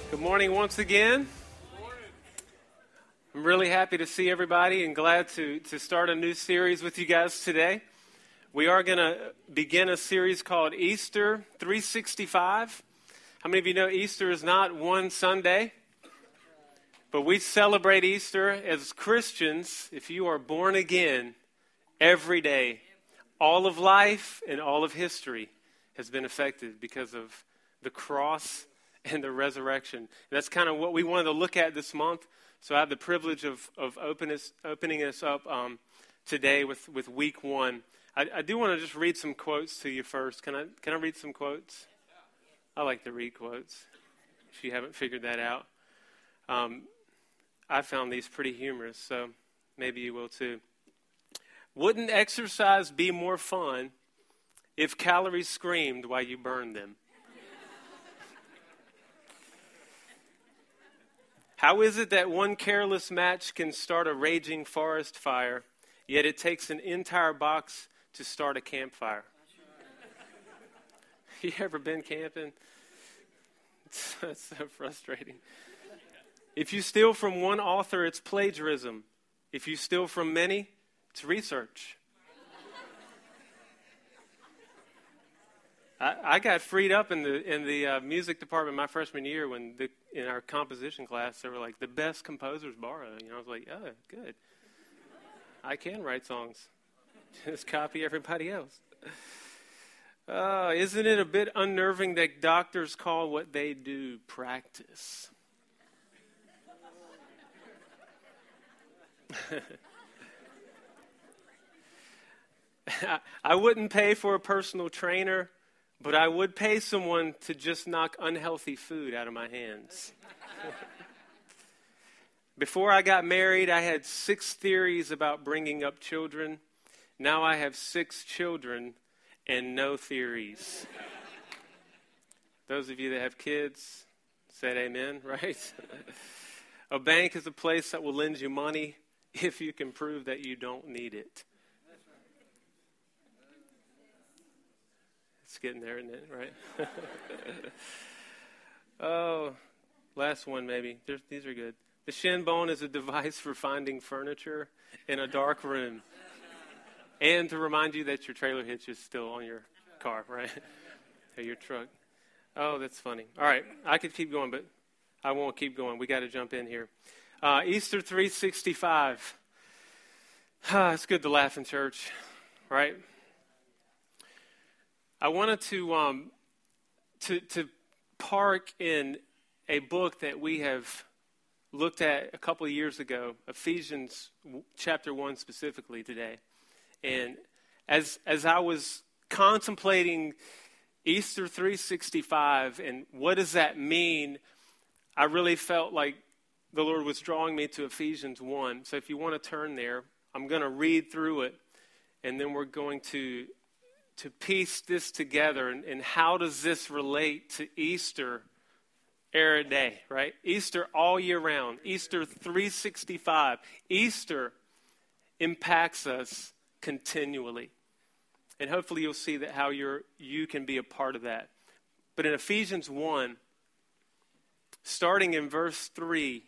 Good morning once again. I'm really happy to see everybody and glad to start a new series with you guys today. We are going to begin a series called Easter 365. How many of you know Easter is not one Sunday? But we celebrate Easter as Christians. If you are born again, every day, all of life and all of history has been affected because of the cross and the resurrection. And that's kind of what we wanted to look at this month. So I have the privilege of opening us up today with week one. I do want to just read some quotes to you first. Can I read some quotes? I like to read quotes, if you haven't figured that out. I found these pretty humorous, so maybe you will too. Wouldn't exercise be more fun if calories screamed while you burned them? How is it that one careless match can start a raging forest fire, yet it takes an entire box to start a campfire? You ever been camping? That's so frustrating. If you steal from one author, it's plagiarism. If you steal from many, it's research. I got freed up in the music department my freshman year when in our composition class they were like, the best composers borrow. You know, I was like, oh, good. I can write songs. Just copy everybody else. Isn't it a bit unnerving that doctors call what they do practice? I wouldn't pay for a personal trainer, but I would pay someone to just knock unhealthy food out of my hands. Before I got married, I had 6 theories about bringing up children. Now I have 6 children and no theories. Those of you that have kids said amen, right? A bank is a place that will lend you money if you can prove that you don't need it. It's getting there, isn't it? Right? Oh, last one maybe. These are good. The shin bone is a device for finding furniture in a dark room. And to remind you that your trailer hitch is still on your car, right? Or your truck. Oh, that's funny. All right, I could keep going, but I won't keep going. We got to jump in here. Easter 365. It's good to laugh in church, right? I wanted to park in a book that we have looked at a couple of years ago, Ephesians chapter 1 specifically today. And as I was contemplating Easter 365 and what does that mean, I really felt like the Lord was drawing me to Ephesians 1. So if you want to turn there, I'm going to read through it, and then we're going to piece this together and how does this relate to Easter era day, right? Easter all year round, Easter 365. Easter impacts us continually. And hopefully you'll see that how you can be a part of that. But in Ephesians 1, starting in verse 3,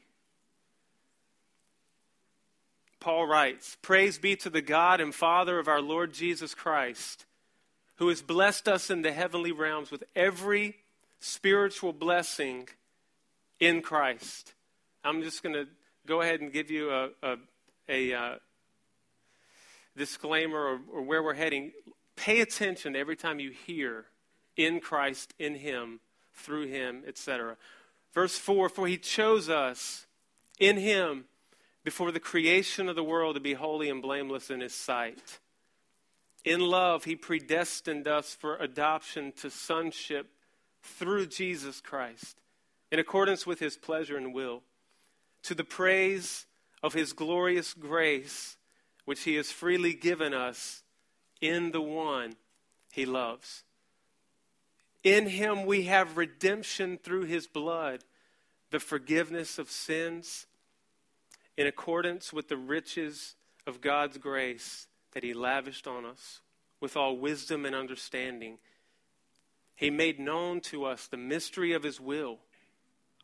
Paul writes, "Praise be to the God and Father of our Lord Jesus Christ, who has blessed us in the heavenly realms with every spiritual blessing in Christ." I'm just going to go ahead and give you a disclaimer or where we're heading. Pay attention every time you hear in Christ, in Him, through Him, etc. Verse 4, "For He chose us in Him before the creation of the world to be holy and blameless in His sight. In love, He predestined us for adoption to sonship through Jesus Christ, in accordance with His pleasure and will, to the praise of His glorious grace, which He has freely given us in the one He loves. In Him we have redemption through His blood, the forgiveness of sins, in accordance with the riches of God's grace that He lavished on us with all wisdom and understanding. He made known to us the mystery of His will,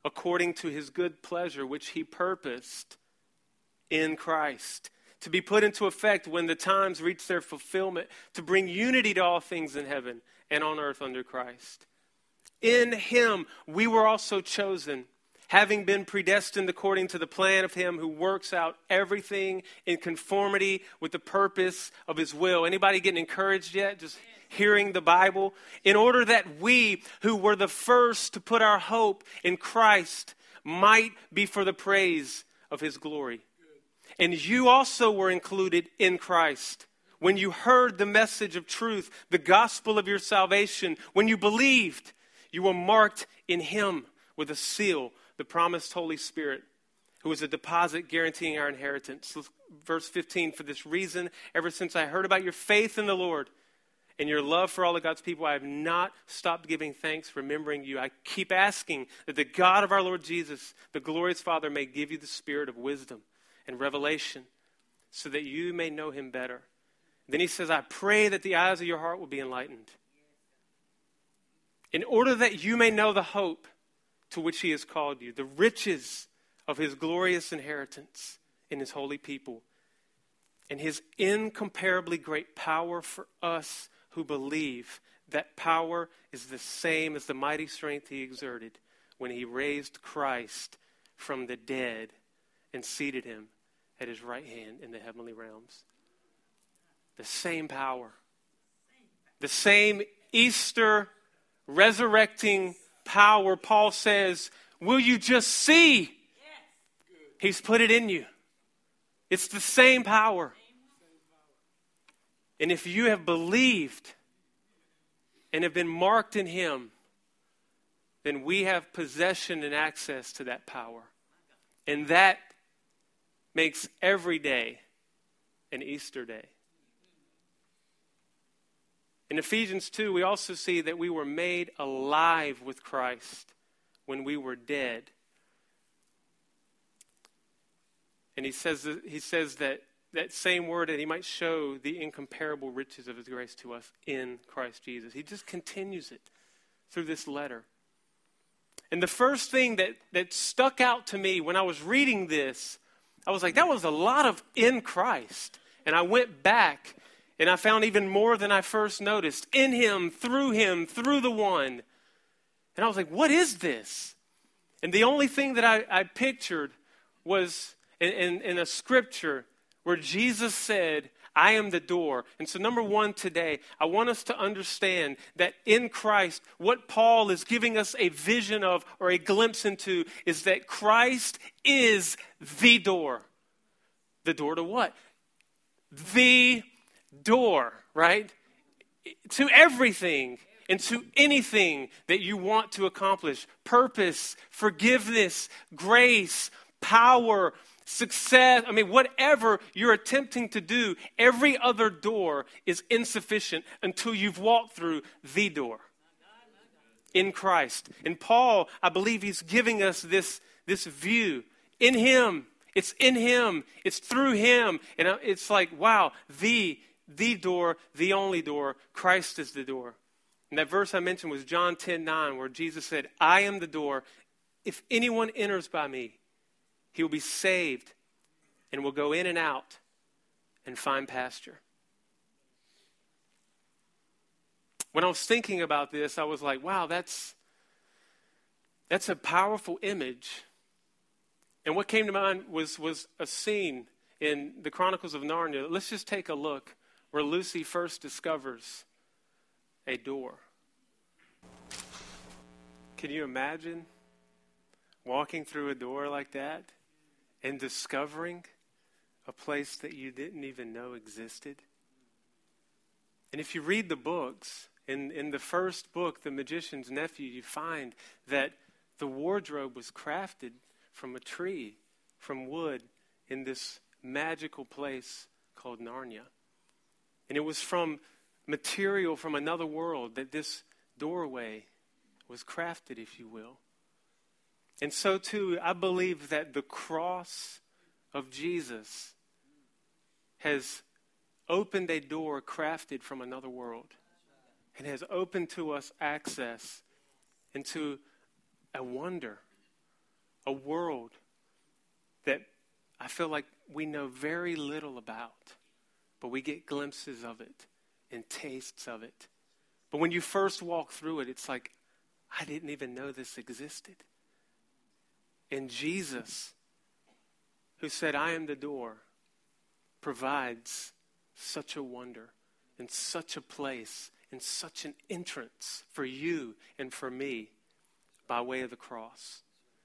according to his good pleasure, which he purposed in Christ, to be put into effect when the times reach their fulfillment, to bring unity to all things in heaven and on earth under Christ. In him we were also chosen, having been predestined according to the plan of him who works out everything in conformity with the purpose of his will. Anybody getting encouraged yet? Just hearing the Bible. In order that we who were the first to put our hope in Christ might be for the praise of his glory. And you also were included in Christ when you heard the message of truth, the gospel of your salvation. When you believed, you were marked in him with a seal, the promised Holy Spirit, who is a deposit guaranteeing our inheritance. Verse 15, for this reason, ever since I heard about your faith in the Lord and your love for all of God's people, I have not stopped giving thanks, remembering you. I keep asking that the God of our Lord Jesus, the glorious Father, may give you the spirit of wisdom and revelation so that you may know him better. Then he says, I pray that the eyes of your heart will be enlightened, in order that you may know the hope to which he has called you, the riches of his glorious inheritance in his holy people, and his incomparably great power for us who believe. That power is the same as the mighty strength he exerted when he raised Christ from the dead and seated him at his right hand in the heavenly realms. The same power. The same Easter resurrecting power, Paul says, will you just see? He's put it in you. It's the same power. And if you have believed and have been marked in him, then we have possession and access to that power. And that makes every day an Easter day. In Ephesians 2, we also see that we were made alive with Christ when we were dead. And he says that same word, that he might show the incomparable riches of his grace to us in Christ Jesus. He just continues it through this letter. And the first thing that stuck out to me when I was reading this, I was like, that was a lot of in Christ. And I went back and I found even more than I first noticed. In him, through the one. And I was like, what is this? And the only thing that I pictured was in a scripture where Jesus said, I am the door. And so number one today, I want us to understand that in Christ, what Paul is giving us a vision of or a glimpse into is that Christ is the door. The door to what? The door, right? To everything and to anything that you want to accomplish. Purpose, forgiveness, grace, power, success. I mean, whatever you're attempting to do, every other door is insufficient until you've walked through the door in Christ. And Paul, I believe he's giving us this view. In him, it's in him, it's through him. And it's like, wow, the door, the only door, Christ is the door. And that verse I mentioned was John 10:9, where Jesus said, I am the door. If anyone enters by me, he will be saved and will go in and out and find pasture. When I was thinking about this, I was like, wow, that's a powerful image. And what came to mind was a scene in the Chronicles of Narnia. Let's just take a look where Lucy first discovers a door. Can you imagine walking through a door like that and discovering a place that you didn't even know existed? And if you read the books, in the first book, The Magician's Nephew, you find that the wardrobe was crafted from a tree, from wood, in this magical place called Narnia. And it was from material from another world that this doorway was crafted, if you will. And so too, I believe that the cross of Jesus has opened a door crafted from another world and has opened to us access into a wonder a world that I feel like we know very little about, but we get glimpses of it and tastes of it. But when you first walk through it, it's like, I didn't even know this existed. And Jesus, who said, I am the door, provides such a wonder and such a place and such an entrance for you and for me by way of the cross.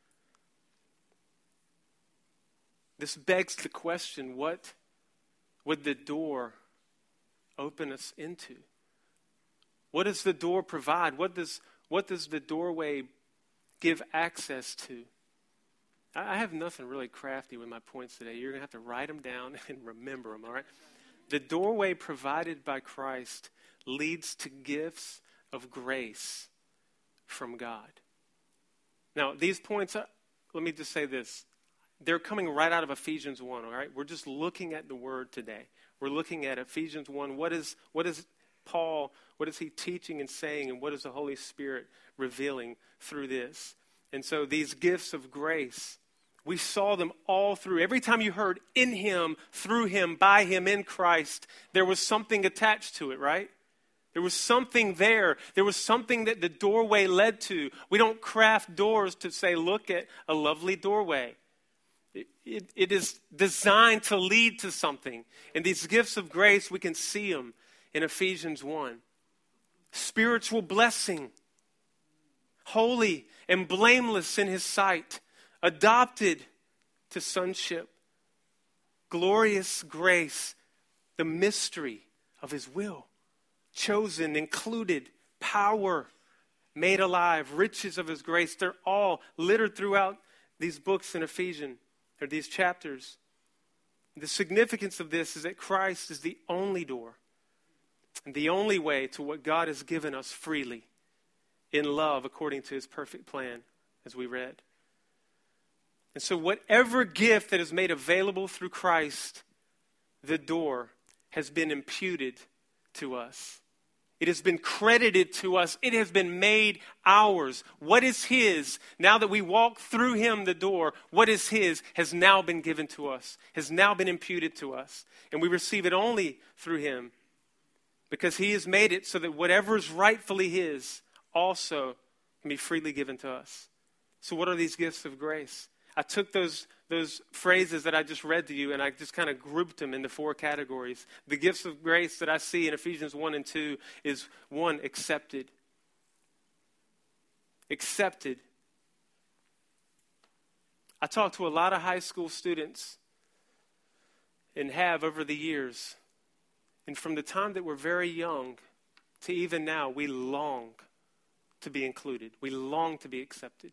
This begs the question, what would the door open us into? What does the door provide? What does the doorway give access to? I have nothing really crafty with my points today. You're going to have to write them down and remember them, all right? The doorway provided by Christ leads to gifts of grace from God. Now, these points, let me just say this. They're coming right out of Ephesians 1, all right? We're just looking at the word today. We're looking at Ephesians 1. What is Paul, what is he teaching and saying, and what is the Holy Spirit revealing through this? And so these gifts of grace, we saw them all through. Every time you heard in him, through him, by him, in Christ, there was something attached to it, right? There was something there. There was something that the doorway led to. We don't craft doors to say, look at a lovely doorway. It is designed to lead to something. And these gifts of grace, we can see them in Ephesians 1. Spiritual blessing. Holy and blameless in his sight. Adopted to sonship. Glorious grace. The mystery of his will. Chosen, included, power, made alive, riches of his grace. They're all littered throughout these books in Ephesians, or these chapters. The significance of this is that Christ is the only door and the only way to what God has given us freely in love according to his perfect plan, as we read. And so whatever gift that is made available through Christ, the door has been imputed to us. It has been credited to us. It has been made ours. What is his, now that we walk through him, the door, what is his has now been given to us, has now been imputed to us. And we receive it only through him because he has made it so that whatever is rightfully his also can be freely given to us. So what are these gifts of grace? I took those phrases that I just read to you and I just kind of grouped them into 4 categories. The gifts of grace that I see in Ephesians 1 and 2 is 1, accepted. Accepted. I talk to a lot of high school students and have over the years. And from the time that we're very young to even now, we long to be included. We long to be accepted.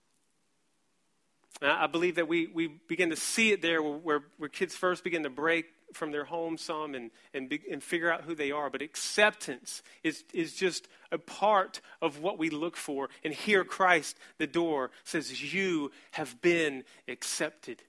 I believe that we begin to see it there where kids first begin to break from their home some and figure out who they are. But acceptance is just a part of what we look for. And here Christ, the door, says, you have been accepted.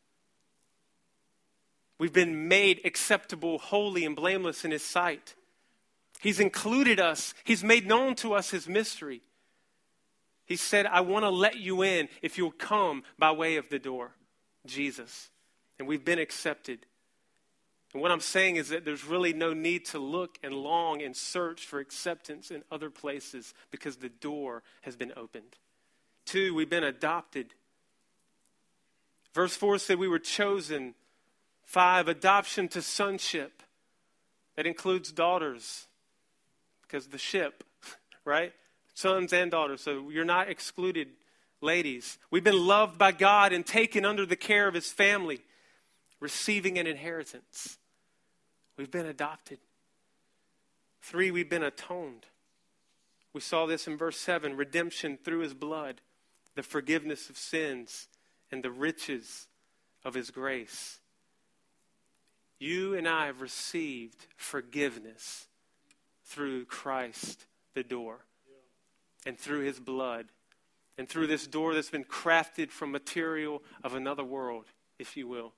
We've been made acceptable, holy, and blameless in his sight. He's included us. He's made known to us his mystery. He said, I want to let you in if you'll come by way of the door, Jesus. And we've been accepted. And what I'm saying is that there's really no need to look and long and search for acceptance in other places because the door has been opened. 2, we've been adopted. Verse 4 said we were chosen. 5, adoption to sonship. That includes daughters because the ship, right? Sons and daughters, so you're not excluded, ladies. We've been loved by God and taken under the care of his family, receiving an inheritance. We've been adopted. 3, we've been atoned. We saw this in verse 7, redemption through his blood, the forgiveness of sins, and the riches of his grace. You and I have received forgiveness through Christ, the door. And through his blood, and through this door that's been crafted from material of another world, if you will.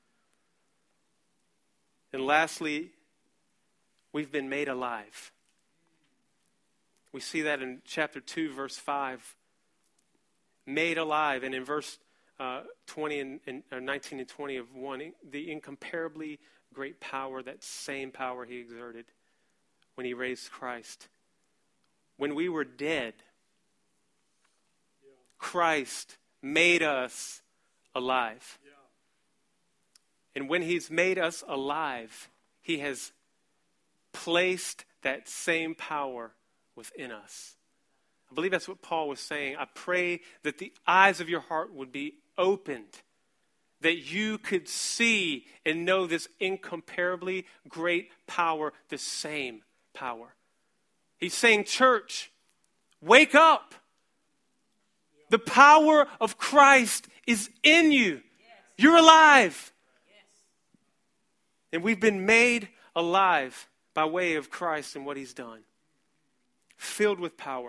And lastly, we've been made alive. We see that in chapter 2, verse 5. Made alive. And in verse 20 or 19 and 20 of 1, the incomparably great power, that same power he exerted when he raised Christ. When we were dead, Christ made us alive. And when he's made us alive, he has placed that same power within us. I believe that's what Paul was saying. I pray that the eyes of your heart would be opened, that you could see and know this incomparably great power, the same power. He's saying, church, wake up. The power of Christ is in you. You're alive. And we've been made alive by way of Christ and what he's done. Filled with power.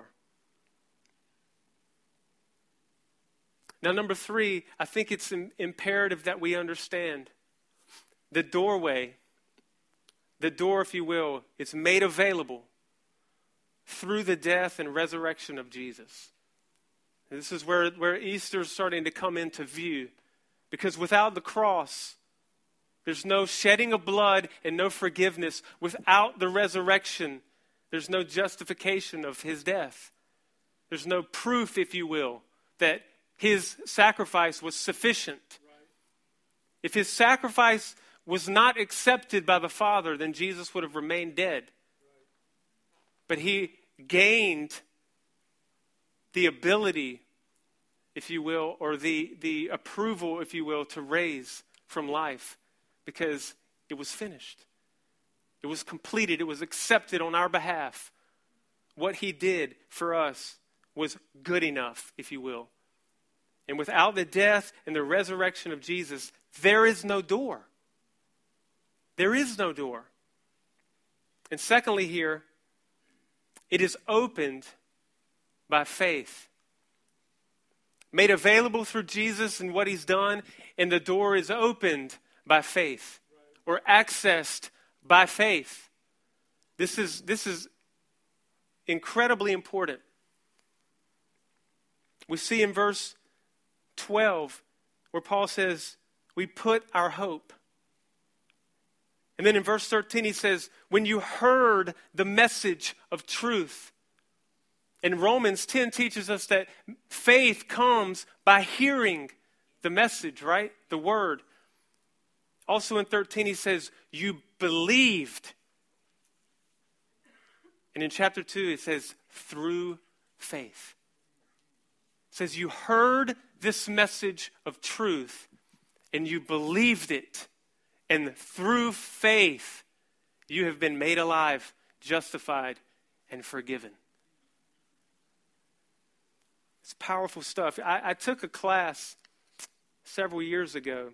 Now, number 3, I think it's imperative that we understand the doorway, the door, if you will, is made available through the death and resurrection of Jesus. And this is where Easter is starting to come into view. Because without the cross, there's no shedding of blood and no forgiveness. Without the resurrection, there's no justification of his death. There's no proof, if you will, that his sacrifice was sufficient. Right. If his sacrifice was not accepted by the Father, then Jesus would have remained dead. Right. But he gained the ability, if you will, or the approval, if you will, to raise from life because it was finished. It was completed. It was accepted on our behalf. What he did for us was good enough, if you will. And without the death and the resurrection of Jesus, there is no door. There is no door. And secondly here, it is opened by faith. Made available through Jesus and what he's done, and the door is opened by faith or accessed by faith. This is incredibly important. We see in verse 12 where Paul says, we put our hope. And then in verse 13 he says, when you heard the message of truth. And Romans 10 teaches us that faith comes by hearing the message, right? The word. Also in 13 he says, you believed. And in chapter 2 it says, through faith. It says you heard this message of truth and you believed it. And through faith you have been made alive, justified, and forgiven. It's powerful stuff. I took a class several years ago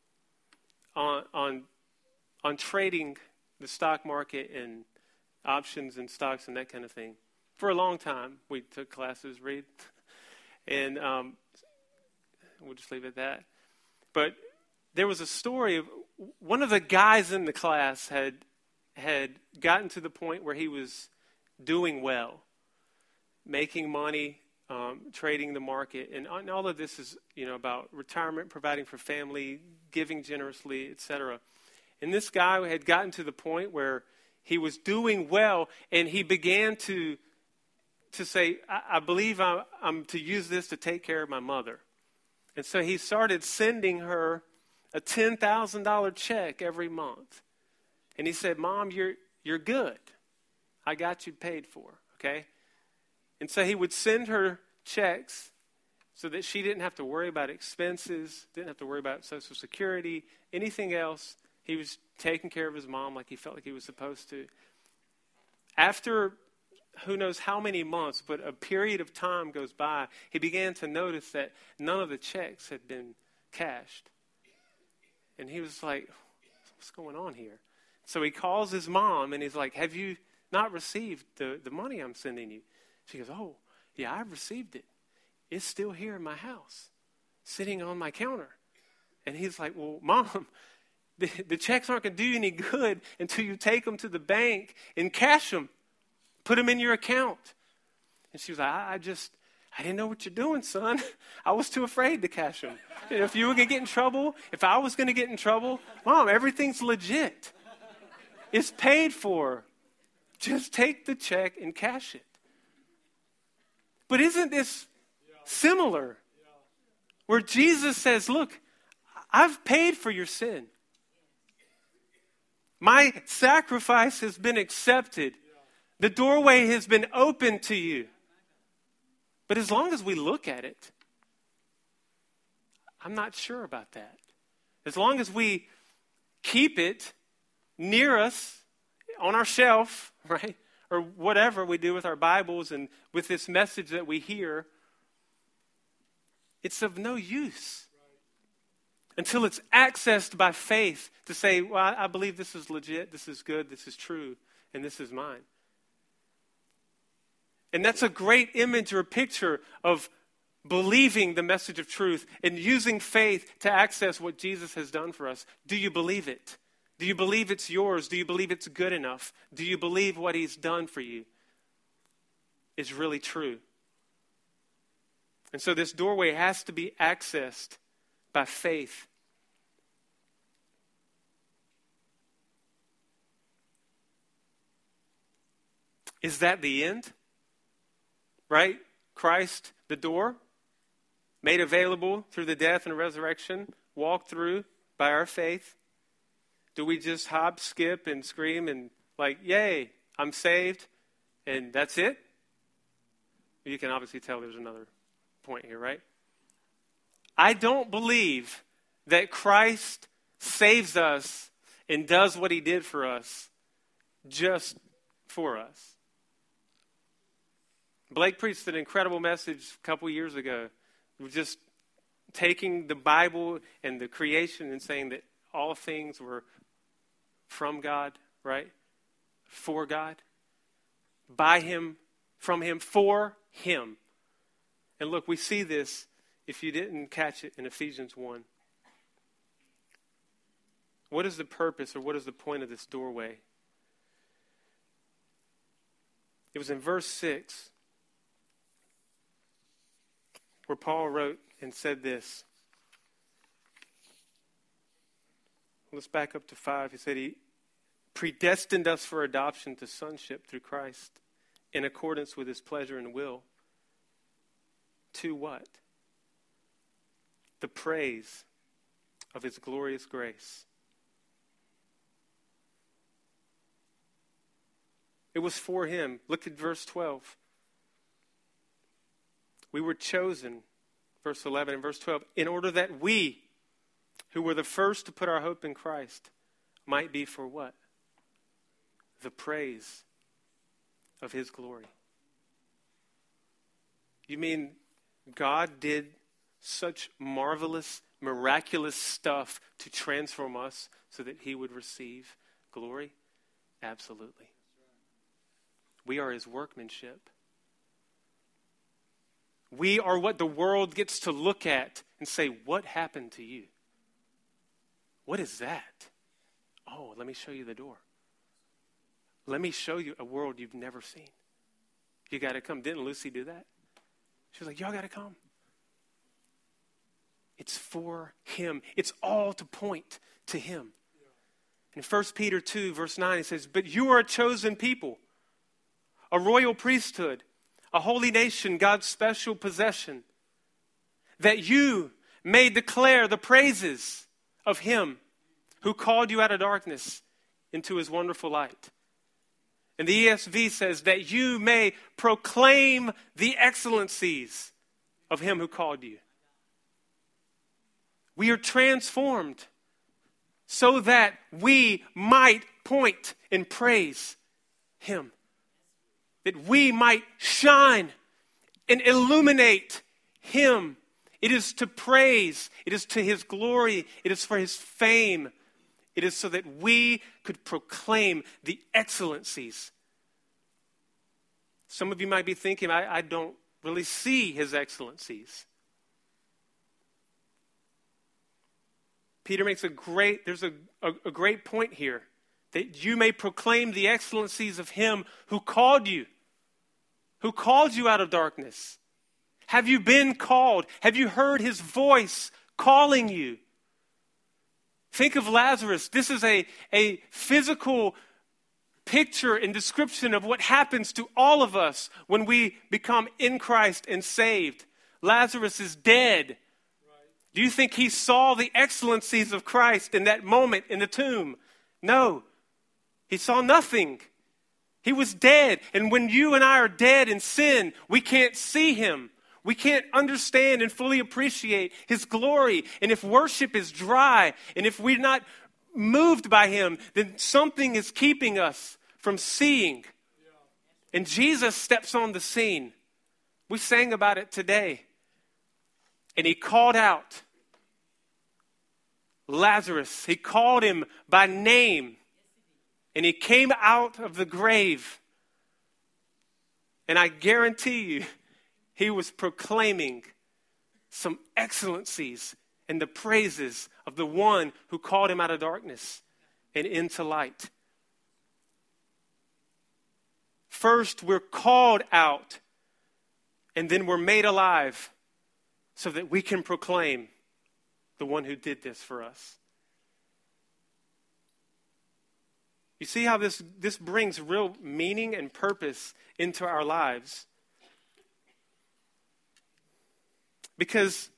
on trading the stock market and options and stocks and that kind of thing. For a long time, we took classes, Reed, and we'll just leave it at that. But there was a story of one of the guys in the class had gotten to the point where he was doing well, making money, trading the market, and all of this is, about retirement, providing for family, giving generously, etc. And this guy had gotten to the point where he was doing well, and he began to say, I believe I'm to use this to take care of my mother. And so he started sending her a $10,000 check every month. And he said, Mom, you're good. I got you paid for, okay? And so he would send her checks so that she didn't have to worry about expenses, didn't have to worry about Social Security, anything else. He was taking care of his mom like he felt like he was supposed to. After who knows how many months, but a period of time goes by, he began to notice that none of the checks had been cashed. And he was like, what's going on here? So he calls his mom and he's like, have you not received the money I'm sending you? She goes, oh, yeah, I've received it. It's still here in my house, sitting on my counter. And he's like, well, Mom, the checks aren't going to do you any good until you take them to the bank and cash them. Put them in your account. And she was like, I I didn't know what you're doing, son. I was too afraid to cash them. If you were going to get in trouble, if I was going to get in trouble, Mom, everything's legit. It's paid for. Just take the check and cash it. But isn't this similar? Where Jesus says, look, I've paid for your sin. My sacrifice has been accepted. The doorway has been opened to you. But as long as we look at it, I'm not sure about that. As long as we keep it near us, on our shelf, right? Or whatever we do with our Bibles and with this message that we hear, it's of no use. Until it's accessed by faith to say, well, I believe this is legit, this is good, this is true, and this is mine. And that's a great image or picture of believing the message of truth and using faith to access what Jesus has done for us. Do you believe it? Do you believe it's yours? Do you believe it's good enough? Do you believe what he's done for you is really true? And so this doorway has to be accessed by faith. Is that the end? Right? Christ, the door, made available through the death and resurrection, walked through by our faith. Do we just hop, skip, and scream and like, yay, I'm saved, and that's it? You can obviously tell there's another point here, right? I don't believe that Christ saves us and does what he did for us just for us. Blake preached an incredible message a couple years ago, just taking the Bible and the creation and saying that all things were from God, right? For God. By him, from him, for him. And look, we see this, if you didn't catch it, in Ephesians 1. What is the purpose or what is the point of this doorway? It was in verse 6 where Paul wrote and said this. Let's back up to 5. He said he predestined us for adoption to sonship through Christ in accordance with his pleasure and will. To what? The praise of his glorious grace. It was for him. Look at verse 12. We were chosen, verse 11 and verse 12, in order that we, who were the first to put our hope in Christ, might be for what? The praise of his glory. You mean God did such marvelous, miraculous stuff to transform us so that he would receive glory? Absolutely. We are his workmanship. We are what the world gets to look at and say, what happened to you? What is that? Oh, let me show you the door. Let me show you a world you've never seen. You got to come. Didn't Lucy do that? She was like, y'all got to come. It's for him. It's all to point to him. In 1 Peter 2, verse 9, it says, but you are a chosen people, a royal priesthood, a holy nation, God's special possession, that you may declare the praises of him who called you out of darkness into his wonderful light. And the ESV says that you may proclaim the excellencies of him who called you. We are transformed so that we might point and praise him. That we might shine and illuminate him. It is to praise. It is to his glory. It is for his fame. It is so that we could proclaim the excellencies. Some of you might be thinking, I don't really see his excellencies. Peter makes there's a great point here. That you may proclaim the excellencies of him who called you out of darkness. Have you been called? Have you heard his voice calling you? Think of Lazarus. This is a physical picture and description of what happens to all of us when we become in Christ and saved. Lazarus is dead. Right. Do you think he saw the excellencies of Christ in that moment in the tomb? No. He saw nothing. He was dead. And when you and I are dead in sin, we can't see him. We can't understand and fully appreciate his glory. And if worship is dry, and if we're not moved by him, then something is keeping us from seeing. And Jesus steps on the scene. We sang about it today. And he called out Lazarus. He called him by name. And he came out of the grave. And I guarantee you, he was proclaiming some excellencies and the praises of the one who called him out of darkness and into light. First, we're called out, and then we're made alive so that we can proclaim the one who did this for us. You see how this brings real meaning and purpose into our lives? Because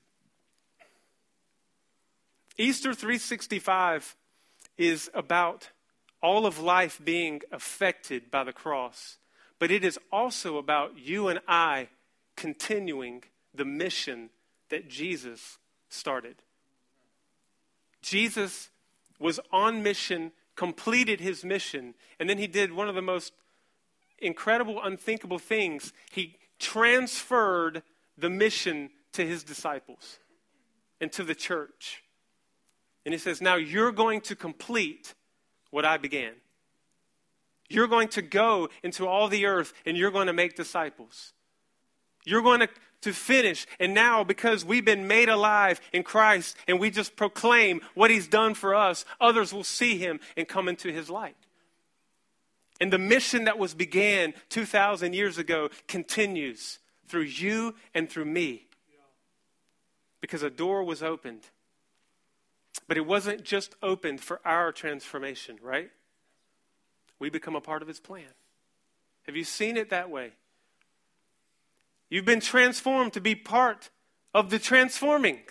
Easter 365 is about all of life being affected by the cross. But it is also about you and I continuing the mission that Jesus started. Jesus was on mission, completed his mission, and then he did one of the most incredible, unthinkable things. He transferred the mission to his disciples and to the church. And he says, now you're going to complete what I began. You're going to go into all the earth and you're going to make disciples. You're going to finish. And now, because we've been made alive in Christ and we just proclaim what he's done for us, others will see him and come into his light. And the mission that was began 2,000 years ago continues through you and through me. Because a door was opened. But it wasn't just opened for our transformation, right? We become a part of his plan. Have you seen it that way? You've been transformed to be part of the transforming.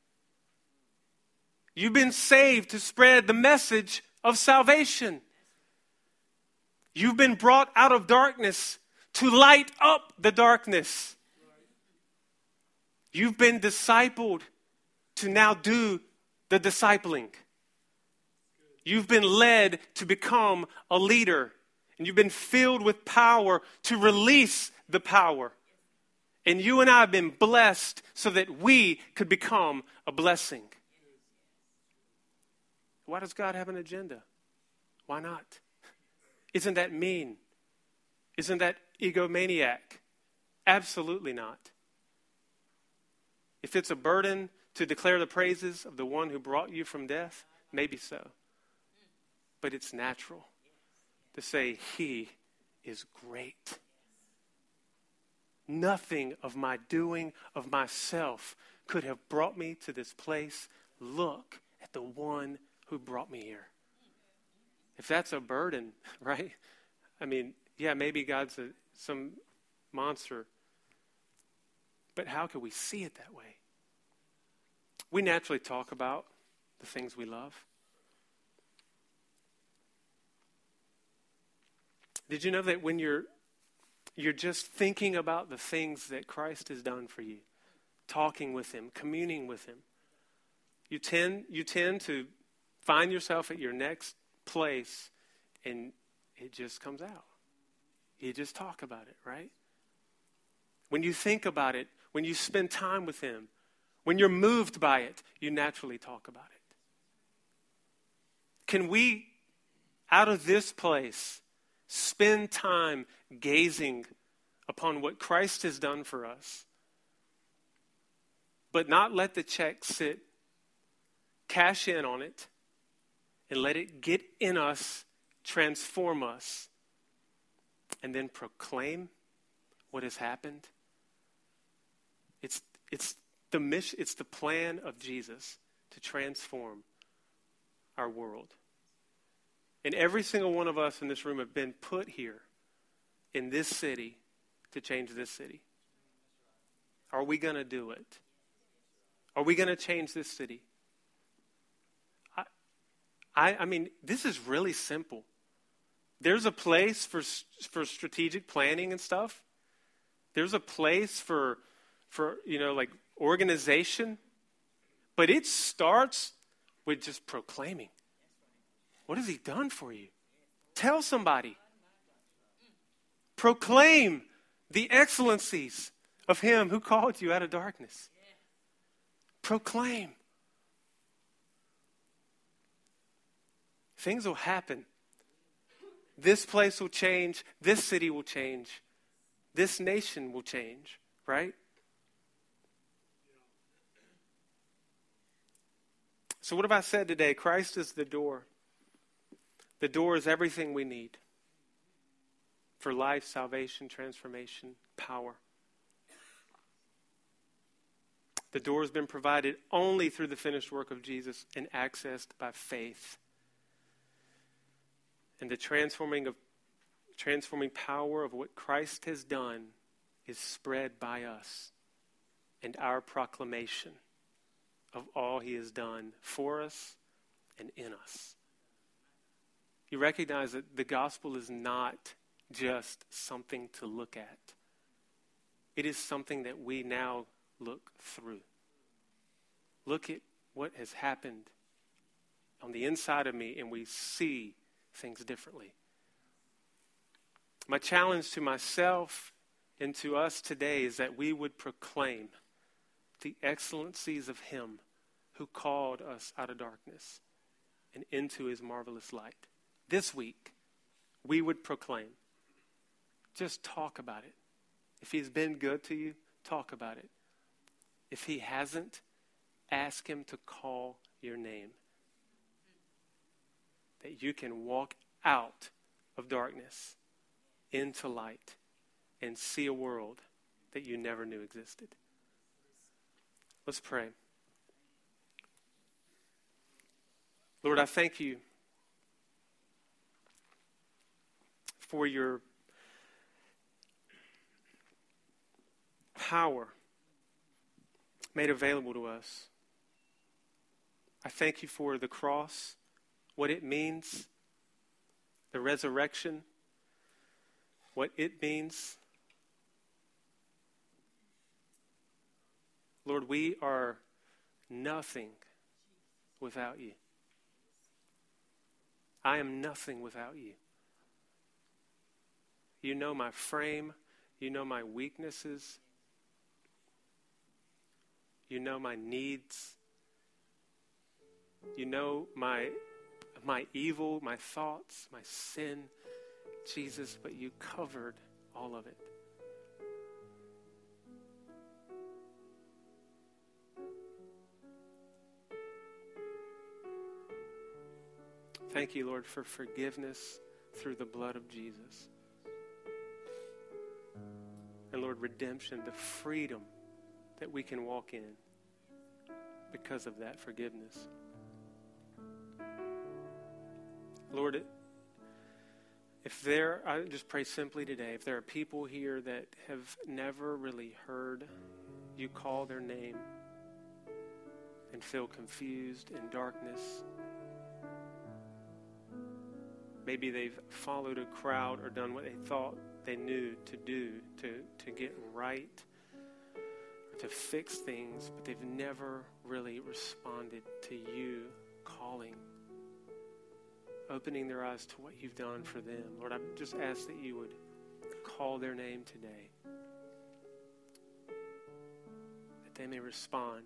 You've been saved to spread the message of salvation. You've been brought out of darkness to light up the darkness. You've been discipled to now do the discipling. You've been led to become a leader. And you've been filled with power to release the power. And you and I have been blessed so that we could become a blessing. Why does God have an agenda? Why not? Isn't that mean? Isn't that egomaniac? Absolutely not. If it's a burden to declare the praises of the one who brought you from death, maybe so. But it's natural to say, he is great. Nothing of my doing, of myself, could have brought me to this place. Look at the one who brought me here. If that's a burden, right? I mean, yeah, maybe God's some monster. But how can we see it that way? We naturally talk about the things we love. Did you know that when you're just thinking about the things that Christ has done for you, talking with him, communing with him, you tend to find yourself at your next place and it just comes out. You just talk about it, right? When you think about it, when you spend time with him, when you're moved by it, you naturally talk about it. Can we, out of this place, spend time gazing upon what Christ has done for us, but not let the check sit, cash in on it, and let it get in us, transform us, and then proclaim what has happened It's the mission, it's the plan of Jesus to transform our world. And every single one of us in this room have been put here in this city to change this city. Are we going to do it? Are we going to change this city? I mean, this is really simple. There's a place for strategic planning and stuff. There's a place for like organization. But it starts with just proclaiming. What has he done for you? Tell somebody. Proclaim the excellencies of him who called you out of darkness. Proclaim. Things will happen. This place will change. This city will change. This nation will change, right? So what have I said today? Christ is the door. The door is everything we need for life, salvation, transformation, power. The door has been provided only through the finished work of Jesus and accessed by faith. And the transforming power of what Christ has done is spread by us and our proclamation of all he has done for us and in us. You recognize that the gospel is not just something to look at. It is something that we now look through. Look at what has happened on the inside of me, and we see things differently. My challenge to myself and to us today is that we would proclaim the excellencies of him who called us out of darkness and into his marvelous light. This week, we would proclaim. Just talk about it. If he's been good to you, talk about it. If he hasn't, ask him to call your name. That you can walk out of darkness into light and see a world that you never knew existed. Let's pray. Lord, I thank you for your power made available to us. I thank you for the cross, what it means, the resurrection, what it means. Lord, we are nothing without you. I am nothing without you. You know my frame. You know my weaknesses. You know my needs. You know my evil, my thoughts, my sin, Jesus, but you covered all of it. Thank you, Lord, for forgiveness through the blood of Jesus. And Lord, redemption, the freedom that we can walk in because of that forgiveness. Lord, I just pray simply today, if there are people here that have never really heard you call their name and feel confused in darkness, maybe they've followed a crowd or done what they thought they knew to do to get right, or to fix things, but they've never really responded to you calling, opening their eyes to what you've done for them. Lord, I just ask that you would call their name today, that they may respond.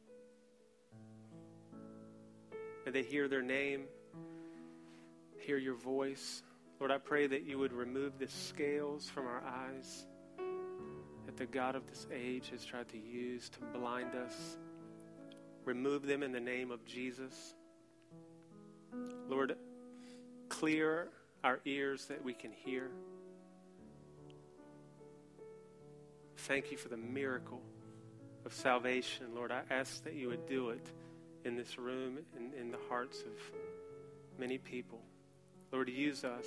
May they hear their name, hear your voice. Lord, I pray that you would remove the scales from our eyes that the God of this age has tried to use to blind us. Remove them in the name of Jesus. Lord, clear our ears that we can hear. Thank you for the miracle of salvation. Lord, I ask that you would do it in this room and in the hearts of many people. Lord, use us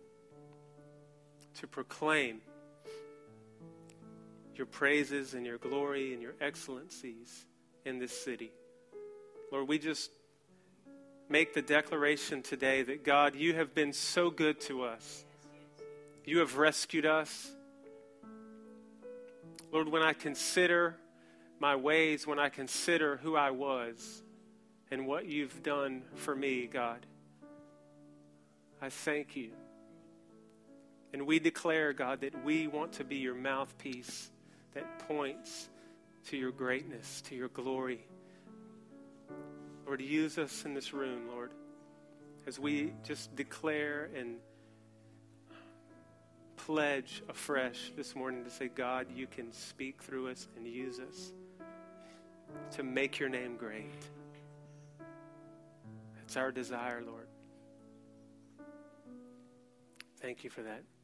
to proclaim your praises and your glory and your excellencies in this city. Lord, we just make the declaration today that, God, you have been so good to us. You have rescued us. Lord, when I consider my ways, when I consider who I was and what you've done for me, God, I thank you. And we declare, God, that we want to be your mouthpiece that points to your greatness, to your glory. Lord, use us in this room, Lord, as we just declare and pledge afresh this morning to say, God, you can speak through us and use us to make your name great. It's our desire, Lord. Thank you for that.